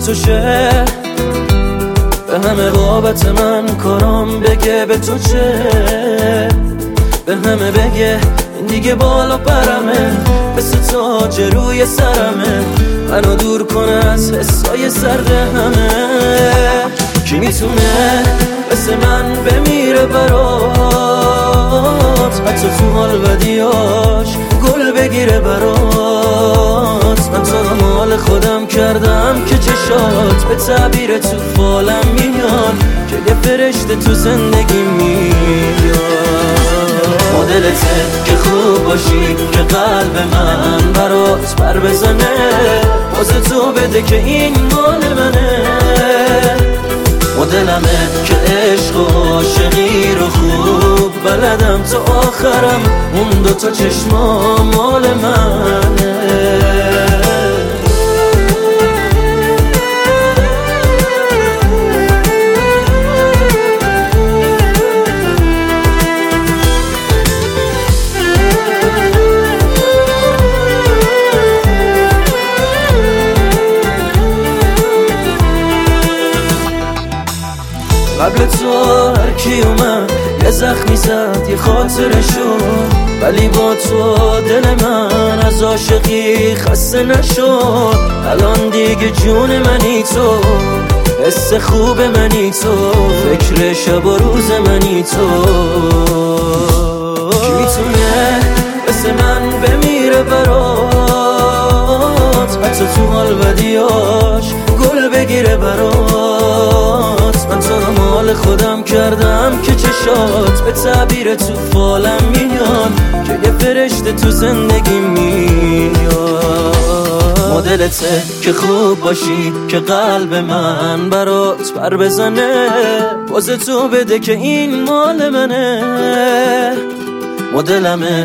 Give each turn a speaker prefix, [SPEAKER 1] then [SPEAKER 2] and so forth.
[SPEAKER 1] تو شه، به همه بابت من کارام بگه به تو چه، به همه بگه این دیگه بالا پرمه، مثل تاج روی سرمه، منو دور کنه از حسای سرد همه. کی میتونه مثل من بمیره برات، حتی تو حال بدیاش گل بگیره برات. من تو رو مال خودم کردم که چشات به تعبیر تو فالم میان، که یه فرشته تو زندگی میاد. مدلته که خوب باشی که قلب من برات پر بزنه، باز تو بده که این مال منه. مدلمه که عشق و عاشقی رو خوب بلدم، تا آخرم اون دوتا چشما مال منه. قبل تو هر کی اومد یه زخمی زد یه خاطرشو، ولی با تو دل من از عاشقی خسته نشد. الان دیگه جون منی تو، حس خوب منی تو، فکر شب و روز منی تو. کی میتونه مثل من بمیره برات، حتی تو حال بدیاش گل بگیره برات. من تو رو مال خودم کردم که چشات به تعبیر تو فالم میان، که یه فرشته تو زندگی میاد. مدلته که خوب باشی که قلب من برات پر بزنه، باز تو بده که این مال منه. مدلمه